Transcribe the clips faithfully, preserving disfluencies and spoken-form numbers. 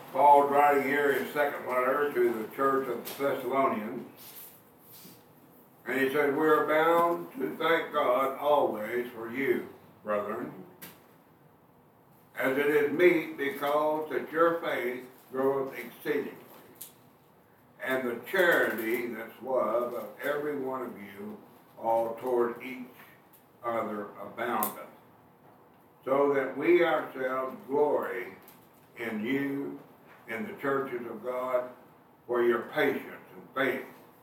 Paul's writing here his second letter to the church of the Thessalonians. And he said, we are bound to thank God always for you, brethren, as it is meet, because that your faith groweth exceedingly, and the charity that's love of every one of you all toward each other aboundeth, so that we ourselves glory in you, in the churches of God, for your patience and faith,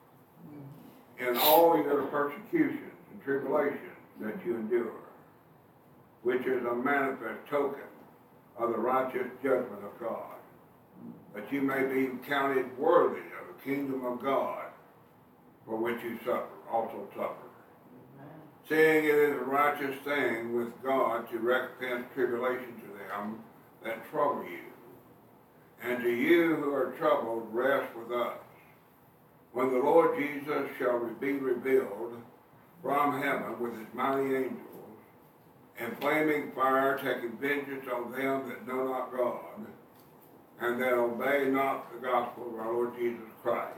in all your persecutions and tribulations that you endure, which is a manifest token of the righteous judgment of God, that you may be counted worthy of the kingdom of God, for which you suffer, also suffer. Amen. Seeing it is a righteous thing with God to recompense tribulation to them that trouble you, and to you who are troubled, rest with us, when the Lord Jesus shall be revealed from heaven with his mighty angels, and flaming fire, taking vengeance on them that know not God, and that obey not the gospel of our Lord Jesus Christ,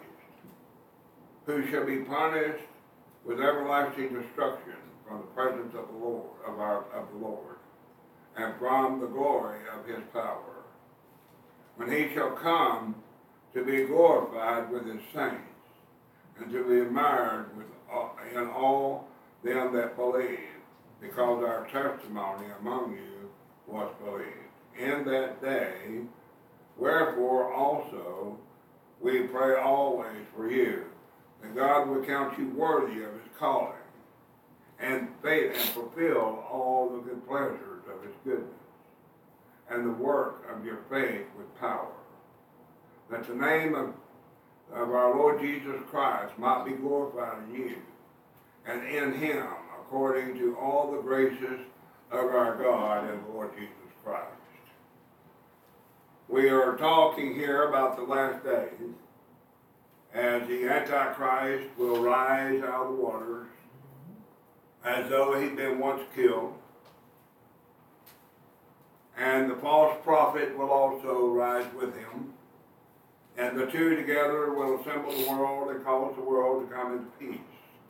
who shall be punished with everlasting destruction from the presence of the Lord, of our of the Lord, and from the glory of his power, when he shall come to be glorified with his saints, and to be admired with all, in all them that believe, because our testimony among you was believed in that day. Wherefore also we pray always for you, that God will count you worthy of his calling, and faith, and fulfill all the good pleasures of his goodness, and the work of your faith with power, that the name of, of our Lord Jesus Christ might be glorified in you, and in him, according to all the graces of our God and the Lord Jesus Christ. We are talking here about the last days, as the Antichrist will rise out of the waters, as though he'd been once killed, and the false prophet will also rise with him, and the two together will assemble the world and cause the world to come into peace.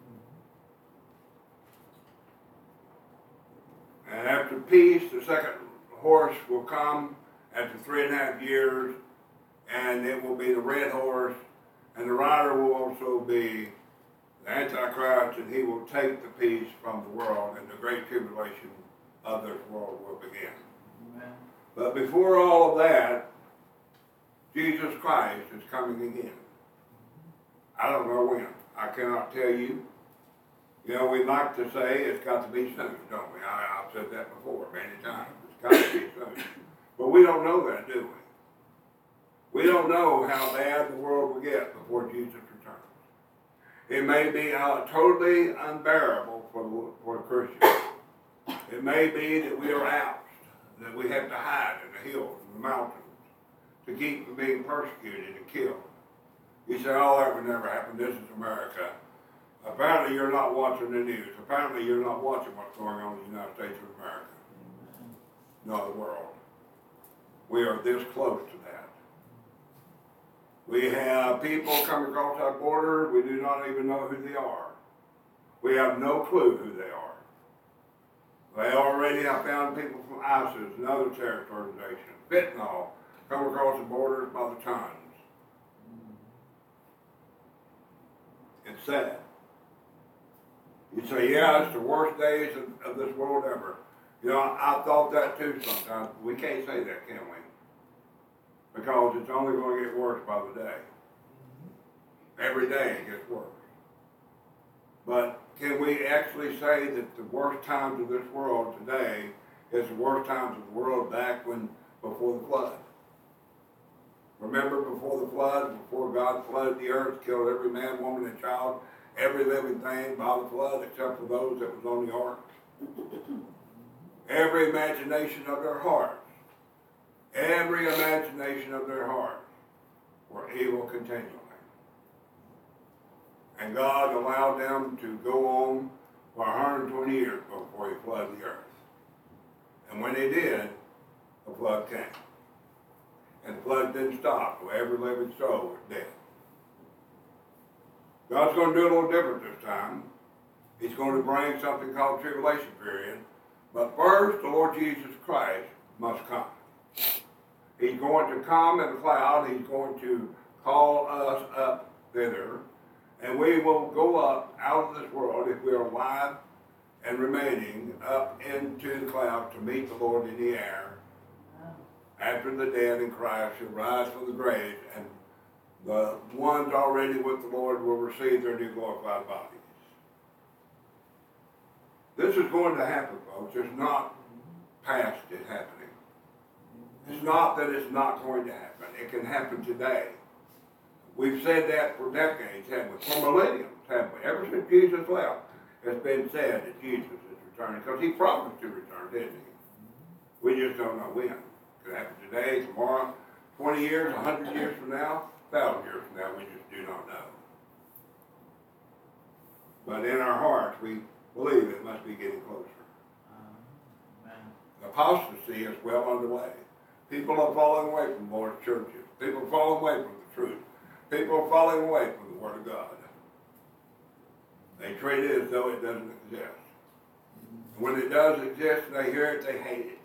And after peace, the second horse will come after three and a half years, and it will be the red horse, and the rider will also be the Antichrist, and he will take the peace from the world, and the great tribulation of this world will begin. Amen. But before all of that, Jesus Christ is coming again. I don't know when. I cannot tell you. You know, we like to say it's got to be soon, don't we? I, I've said that before many times. It's got to be soon. But we don't know that, do we? We don't know how bad the world will get before Jesus returns. It may be uh, totally unbearable for the, for the Christians. It may be that we are ousted, that we have to hide in the hills and the mountains to keep from being persecuted and killed. You say, oh, that would never happen. This is America. Apparently you're not watching the news. Apparently you're not watching what's going on in the United States of America. No, the world. We are this close to that. We have people coming across our border. We do not even know who they are. We have no clue who they are. They already have found people from ISIS and other terrorist organizations, fentanyl, come across the borders by the tons. It's sad. You say, yeah, it's the worst days of, of this world ever. You know, I, I thought that too sometimes. We can't say that, can we? Because it's only going to get worse by the day. Every day it gets worse. But can we actually say that the worst times of this world today is the worst times of the world back when, before the flood? Remember before the flood, before God flooded the earth, killed every man, woman, and child, every living thing by the flood except for those that was on the ark? Every imagination of their hearts, every imagination of their hearts were evil continually. And God allowed them to go on for one hundred twenty years before he flooded the earth. And when he did, the flood came. and the flood didn't stop, so every living soul was dead. God's going to do a little different this time. He's going to bring something called tribulation period. But first, the Lord Jesus Christ must come. He's going to come in the cloud. He's going to call us up thither. And we will go up out of this world, if we are alive and remaining, up into the clouds to meet the Lord in the air. After the dead in Christ shall rise from the grave, and the ones already with the Lord will receive their new glorified bodies. This is going to happen, folks. It's not past it happening. It's not that it's not going to happen. It can happen today. We've said that for decades, haven't we? For millenniums, haven't we? Ever since Jesus left, it's been said that Jesus is returning, because he promised to return, didn't he? We just don't know when. It could happen today, tomorrow, twenty years, a hundred years from now, a thousand years from now, we just do not know. But in our hearts, we believe it must be getting closer. Uh, Apostasy is well underway. People are falling away from more churches. People are falling away from the truth. People are falling away from the Word of God. They treat it as though it doesn't exist. And when it does exist and they hear it, they hate it.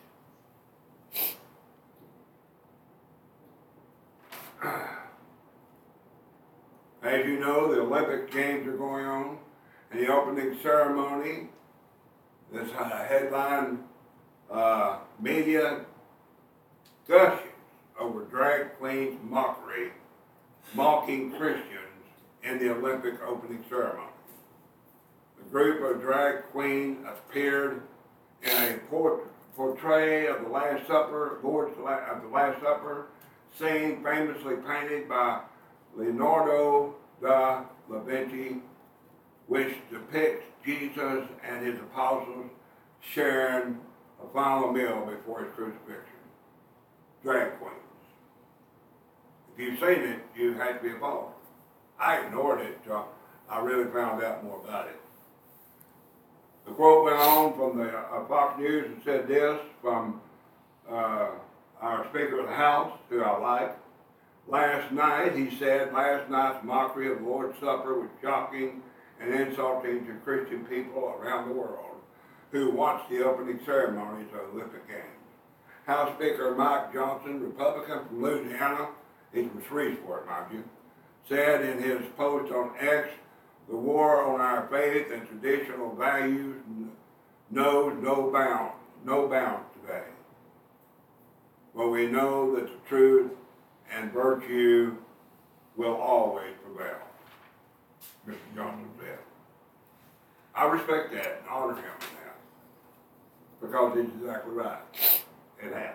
As you know, the Olympic Games are going on, and the opening ceremony, this uh, headline uh, media gushes over drag queens' mockery, mocking Christians in the Olympic opening ceremony. The group of drag queens appeared in a port- portrait of the Last Supper, Lord's La- of the Last Supper, scene famously painted by Leonardo da Vinci, which depicts Jesus and his apostles sharing a final meal before his crucifixion. Drag queens. If you've seen it, you had to be involved. I ignored it until I really found out more about it. The quote went on from the uh, Fox News and said this from uh, our Speaker of the House, who I like. Last night, he said, last night's mockery of the Lord's Supper was shocking and insulting to Christian people around the world who watched the opening ceremonies of the Olympic Games. House Speaker Mike Johnson, Republican from Louisiana, he's from Shreveport, mind you, said in his post on X, the war on our faith and traditional values knows no bounds, no bounds today. But we know that the truth and virtue will always prevail, Mister Johnson said. I respect that and honor him in that, because he's exactly right. It has.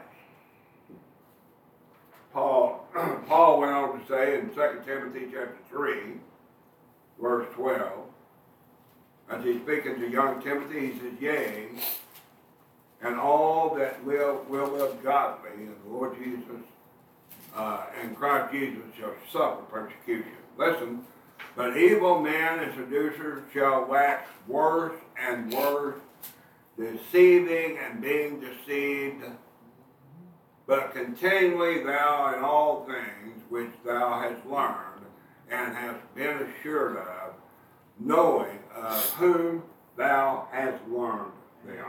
Paul, Paul went on to say in Second Timothy chapter three, verse twelve, as he's speaking to young Timothy, he says, yea, and all that will, will live godly in the Lord Jesus uh, and Christ Jesus shall suffer persecution. Listen, but evil men and seducers shall wax worse and worse, deceiving and being deceived. But continually thou in all things which thou hast learned and hast been assured of, knowing of whom thou hast learned them.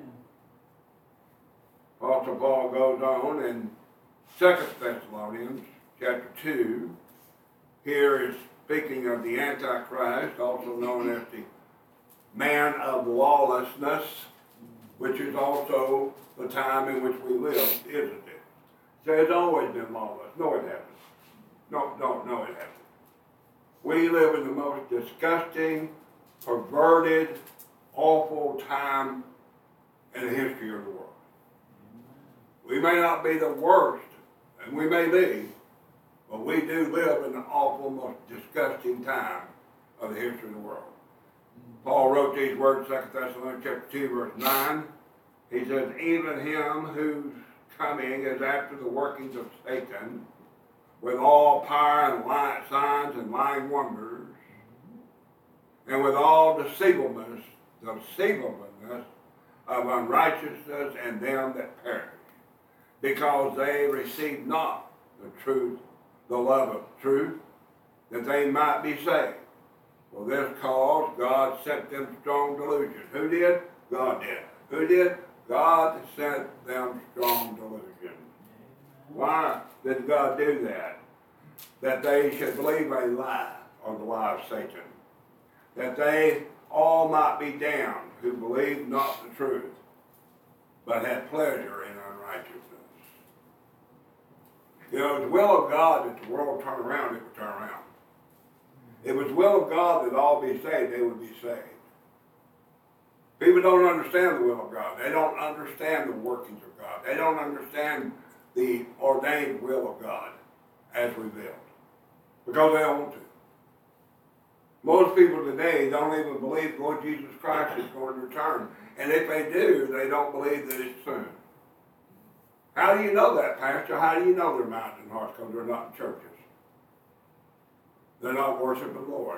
Apostle Paul goes on in Second Thessalonians chapter two. Here is speaking of the Antichrist, also known as the man of lawlessness, which is also the time in which we live, isn't it? So it's always been lawless. No, it hasn't. No, no, no, it hasn't. We live in the most disgusting, perverted, awful time in the history of the world. We may not be the worst, and we may be, but we do live in the awful, most disgusting time of the history of the world. Paul wrote these words in Second Thessalonians chapter two, verse nine. He says, even him whose coming is after the workings of Satan, with all power and light, signs and lying wonders, and with all deceivableness, deceivableness of unrighteousness and them that perish, because they receive not the truth, the love of truth, that they might be saved. For this cause God sent them strong delusion. Who did? God did. Who did? God sent them strong delusion. Why did God do that? That they should believe a lie, or the lie of Satan. That they all might be damned who believed not the truth, but had pleasure in unrighteousness. You know, it was the will of God that the world turn around, it would turn around. It was the will of God that all be saved, they would be saved. People don't understand the will of God. They don't understand the workings of God. They don't understand the ordained will of God as revealed. Because they don't want to. Most people today don't even believe Lord Jesus Christ is going to return. And if they do, they don't believe that it's soon. How do you know that, Pastor? How do you know they're mountain hearts? Because they're not in churches. They're not worshiping the Lord.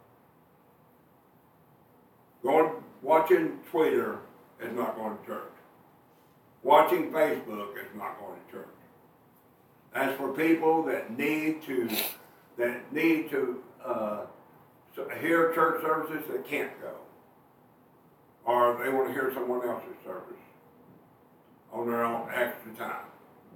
Going, watching Twitter is not going to church. Watching Facebook is not going to church. That's for people that need to, that need to uh, hear church services that can't go. Or they want to hear someone else's service on their own extra time.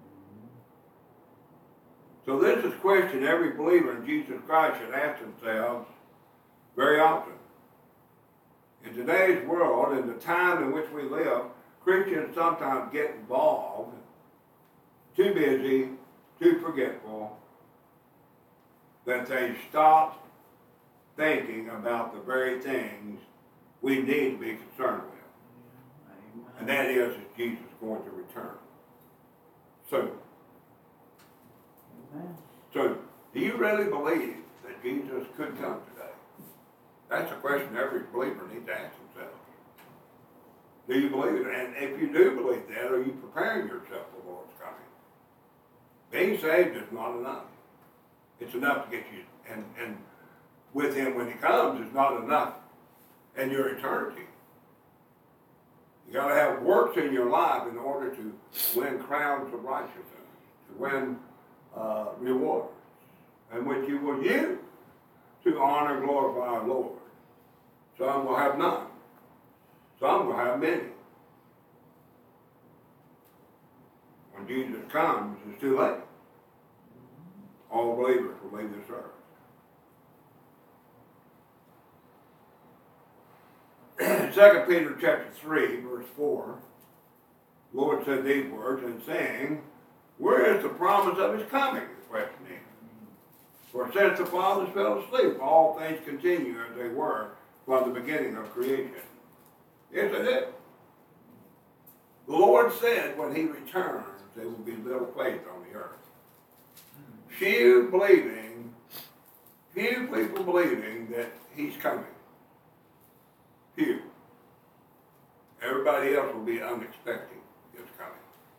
So this is a question every believer in Jesus Christ should ask themselves very often. In today's world, in the time in which we live, Christians sometimes get involved, too busy, too forgetful, that they stop thinking about the very things we need to be concerned with. And that is that Jesus is going to return soon. So, do you really believe that Jesus could come today? That's a question every believer needs to ask themselves. Do you believe it? And if you do believe that, are you preparing yourself for the Lord's coming? Being saved is not enough. It's enough to get you, and, and with Him when He comes is not enough in your eternity. You got to have works in your life in order to win crowns of righteousness, to win uh, rewards, and which you will use to honor and glorify our Lord. Some will have none. Some will have many. When Jesus comes, it's too late. All believers will leave this earth. Second Peter chapter three, verse four, the Lord said these words, and saying, where is the promise of His coming? The question is. For since the fathers fell asleep, all things continue as they were from the beginning of creation. Yes, it is. The Lord said when He returns, there will be little faith on the earth. Few believing, few people believing that He's coming. Few. Everybody else will be unexpecting His coming.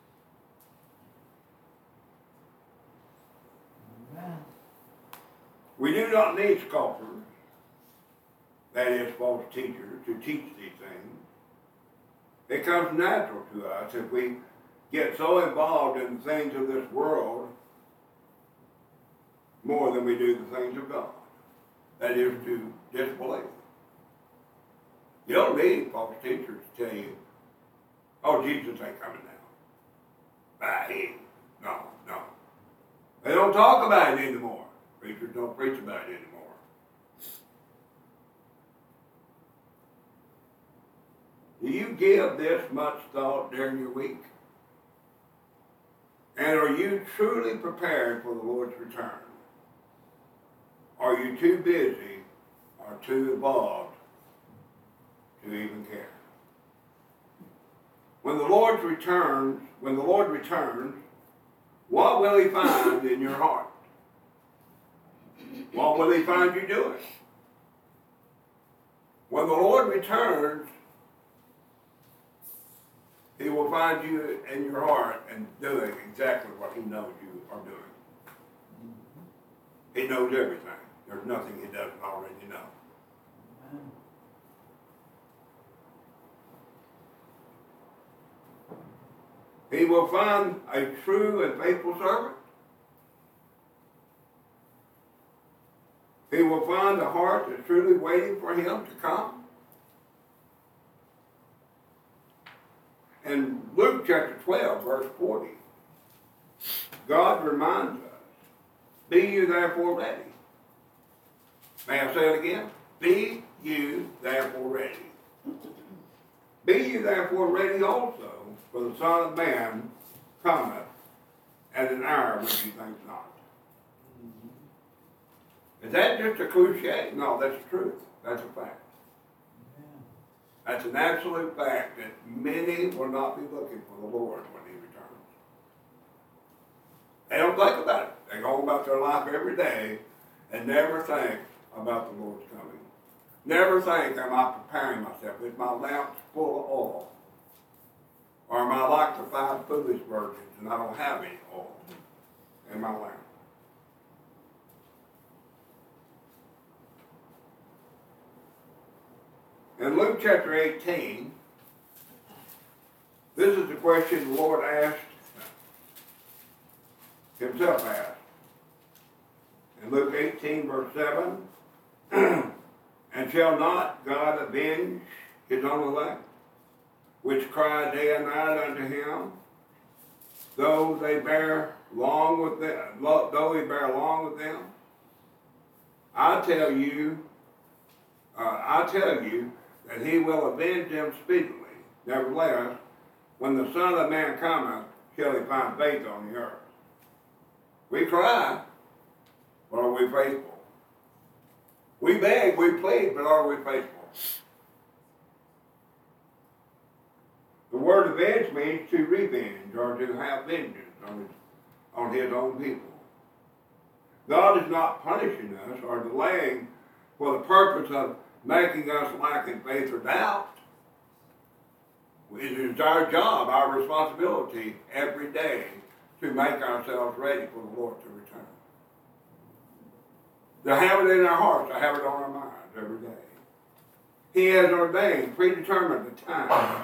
Amen. We do not need scoffers, that is, false teachers, to teach these things. It comes natural to us if we get so involved in the things of this world more than we do the things of God. That is, to disbelieve. You don't need false teachers to tell you, oh, Jesus ain't coming now. Bah, he ain't. No, no. They don't talk about it anymore. Preachers don't preach about it anymore. Do you give this much thought during your week? And are you truly prepared for the Lord's return? Are you too busy or too involved to even care? When the Lord returns, when the Lord returns, what will He find in your heart? What will He find you doing? When the Lord returns, He will find you in your heart and doing exactly what He knows you are doing. He knows everything. There's nothing He doesn't already know. He will find a true and faithful servant, he will find a heart that's truly waiting for him to come. In Luke chapter twelve, verse forty, God reminds us, be you therefore ready. May I say it again? Be you therefore ready. Be you therefore ready also, for the Son of Man cometh at an hour which he thinks not. Is that just a cliche? No, that's the truth. That's a fact. That's an absolute fact that many will not be looking for the Lord when he returns. They don't think about it. They go about their life every day and never think about the Lord's coming. Never think, am I preparing myself? Is my lamp full of oil? Or am I like the five foolish virgins and I don't have any oil in my lamp? In Luke chapter eighteen, this is the question the Lord asked, himself asked. In Luke eighteen, verse seven, and shall not God avenge his own elect, which cry day and night unto him, though they bear long with them, though he bear long with them? I tell you, uh, I tell you that he will avenge them speedily. Nevertheless, when the Son of Man cometh, shall he find faith on the earth? We cry, but are we faithful? We beg, we plead, but are we faithful? The word avenge means to revenge or to have vengeance on his, on his own people. God is not punishing us or delaying for the purpose of making us lacking faith or doubt. It is our job, our responsibility every day to make ourselves ready for the Lord to return. To have it in our hearts, to have it on our minds every day. He has ordained, predetermined the time.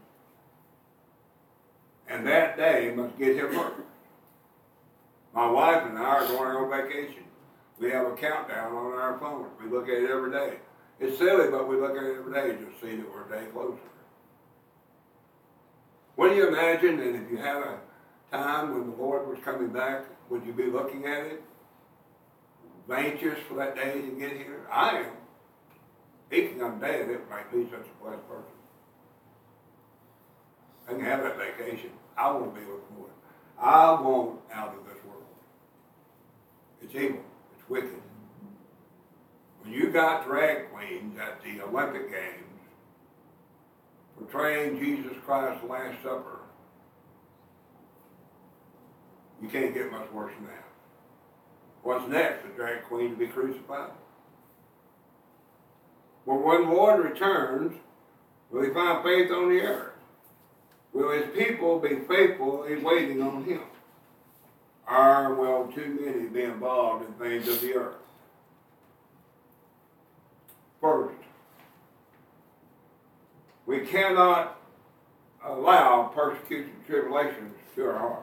And that day must get here first. My wife and I are going on vacation. We have a countdown on our phone. We look at it every day. It's silly, but we look at it every day to see that we're a day closer. What do you imagine that if you had a time when the Lord was coming back, would you be looking at it? Anxious for that day to get here? I am. Speaking of dead, it might be such a blessed person. I can have that vacation. I want to be with the Lord. I want out of this world. It's evil. It's wicked. When you got drag queens at the Olympic Games portraying Jesus Christ's Last Supper, you can't get much worse than that. What's next? The drag queen to be crucified? Well, when the Lord returns, will he find faith on the earth? Will his people be faithful in waiting on him? Or will too many be involved in things of the earth? First, we cannot allow persecution and tribulations to our hearts.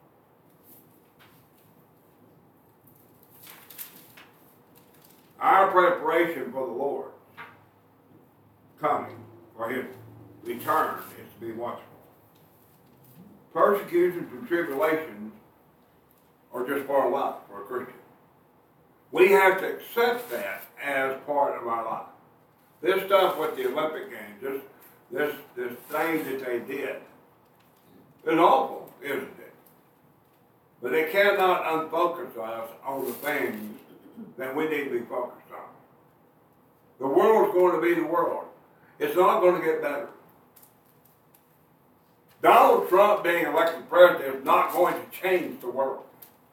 Our preparation for the Lord coming, for his return, is to be watchful. Persecutions and tribulations are just part of life for a Christian. We have to accept that as part of our life. This stuff with the Olympic Games, this, this, this thing that they did, is awful, isn't it? But it cannot unfocus us on the things that we need to be focused on. The world's going to be the world. It's not going to get better. Donald Trump being elected president is not going to change the world.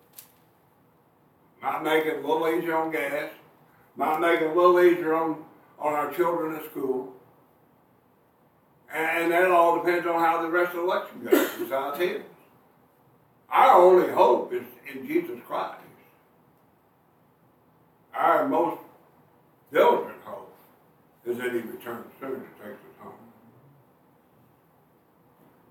Might make it a little easier on gas. Might make it a little easier on, on our children at school. And, and that all depends on how the rest of the election goes besides his. Our only hope is in Jesus Christ. Our most diligent hope is that he returns soon and takes us home.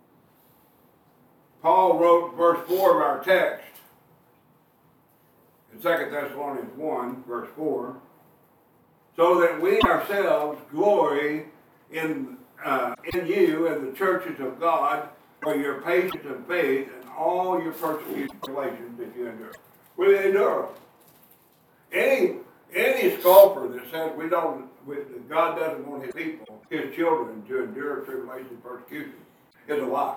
Paul wrote verse four of our text, in Second Thessalonians one, verse four, so that we ourselves glory in, uh, in you and the churches of God for your patience and faith and all your persecution and tribulations that you endure. We endure. Any, any scoffer that says we don't, we, that God doesn't want his people, his children, to endure tribulation and persecution is a lie.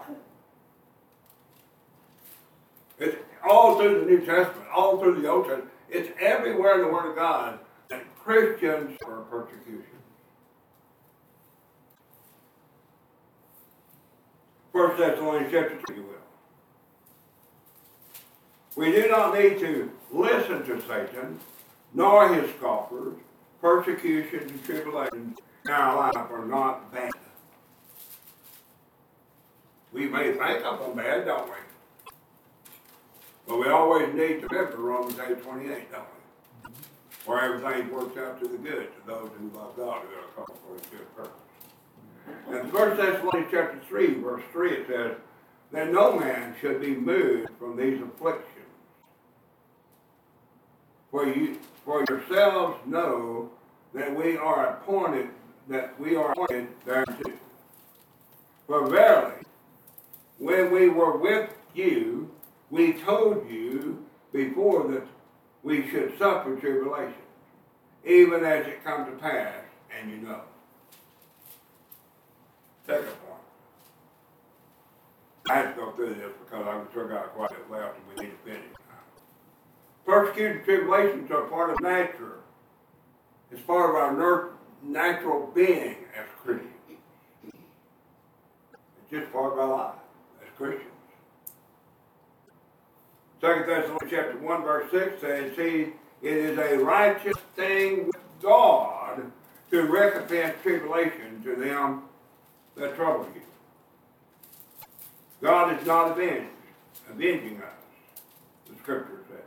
It's all through the New Testament, all through the Old Testament. It's everywhere in the Word of God that Christians are persecution. First Thessalonians chapter two, you will. We do not need to listen to Satan, nor his scoffers. Persecution and tribulation in our life are not bad. We may think of them bad, don't we? But we always need to remember Romans eight twenty-eight, don't we? Where everything works out to the good to those who love God, who are called for his good purpose. In First Thessalonians chapter three, verse three, it says, that no man should be moved from these afflictions. For you, for yourselves know that we are appointed, that we are appointed thereunto. For verily, when we were with you, we told you before that we should suffer tribulation, even as it come to pass, and you know. Second point. I had to go through this because I've still got quite a bit left and we need to finish now. Persecution and tribulations are part of nature. It's part of our natural being as Christians. It's just part of our life as Christians. Second Thessalonians chapter one, verse six says, see, it is a righteous thing with God to recompense tribulation to them that trouble you. God is not avenged, avenging us, the scripture says.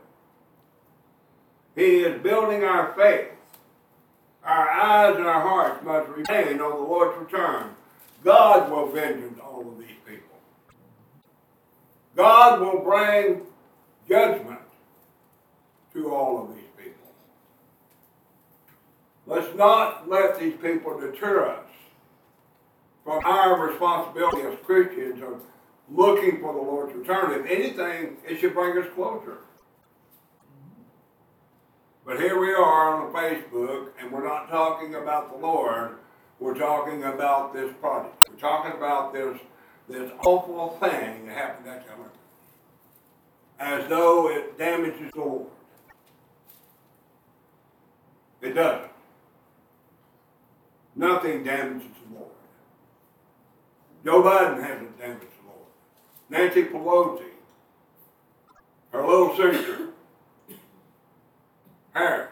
He is building our faith. Our eyes and our hearts must remain on the Lord's return. God will vengeance all of these people. God will bring judgment to all of these people. Let's not let these people deter us from our responsibility as Christians of looking for the Lord's return. If anything, it should bring us closer. But here we are on Facebook, and we're not talking about the Lord. We're talking about this project. We're talking about this, this awful thing that happened at the Olympics, as though it damages the Lord. It doesn't. Nothing damages the Lord. Joe Biden hasn't damaged the Lord. Nancy Pelosi, her little sister, Harris,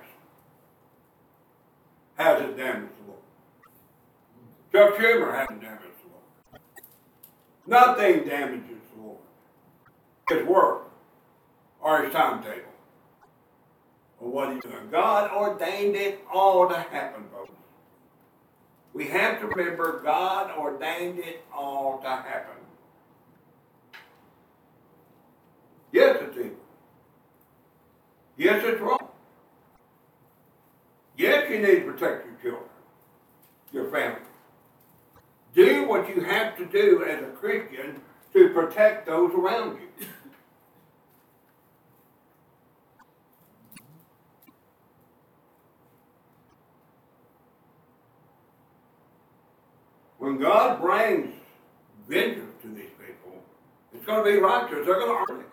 hasn't damaged the Lord. Chuck Schumer hasn't damaged the Lord. Nothing damages the Lord. His work or his timetable or what he's doing. God ordained it all to happen, folks. We have to remember God ordained it all to happen. Yes, it's evil. Yes, it's wrong. Yes, you need to protect your children, your family. Do what you have to do as a Christian to protect those around you. When God brings vengeance to these people, it's going to be righteous. They're going to earn it.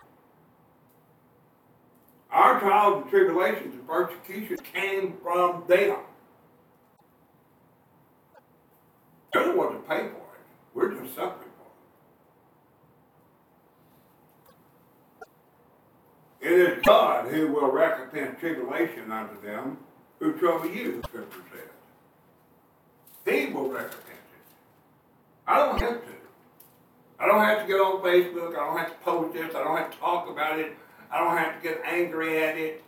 Our trials and tribulations and persecutions came from them. They're the ones that pay for it. We're just suffering for it. It is God who will recompense tribulation unto them who trouble you, the scripture says. He will recompense it. I don't have to. I don't have to get on Facebook. I don't have to post this. I don't have to talk about it. I don't have to get angry at it.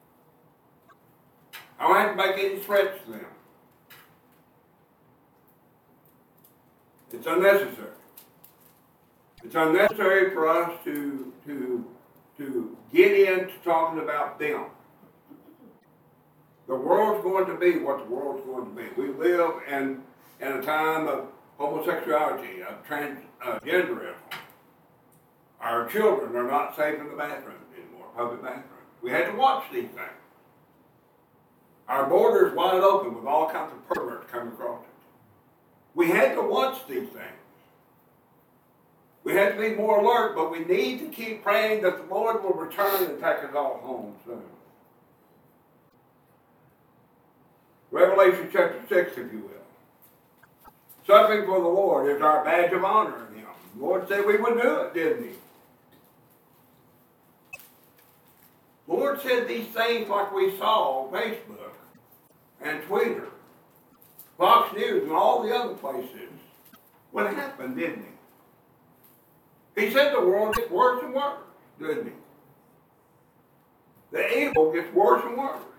I don't have to make any threats to them. It's unnecessary. It's unnecessary for us to, to, to get into talking about them. The world's going to be what the world's going to be. We live in, in a time of homosexuality, of transgenderism. Our children are not safe in the bathrooms anymore, public bathrooms. We had to watch these things. Our borders wide open with all kinds of perverts coming across it. We had to watch these things. We had to be more alert, but we need to keep praying that the Lord will return and take us all home soon. Revelation chapter six, if you will. Suffering for the Lord is our badge of honor in Him. The Lord said we would do it, didn't He? The Lord said these things like we saw on Facebook and Twitter, Fox News, and all the other places would happen, didn't He? He said the world gets worse and worse, didn't He? The evil gets worse and worse.